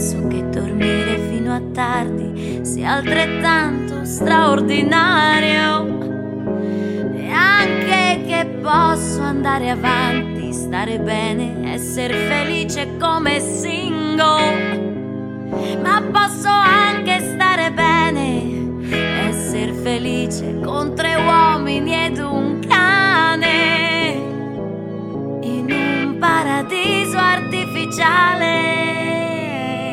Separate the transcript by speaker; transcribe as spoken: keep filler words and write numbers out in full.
Speaker 1: So che dormire fino a tardi sia altrettanto straordinario, e anche che posso andare avanti, stare bene, essere felice come single.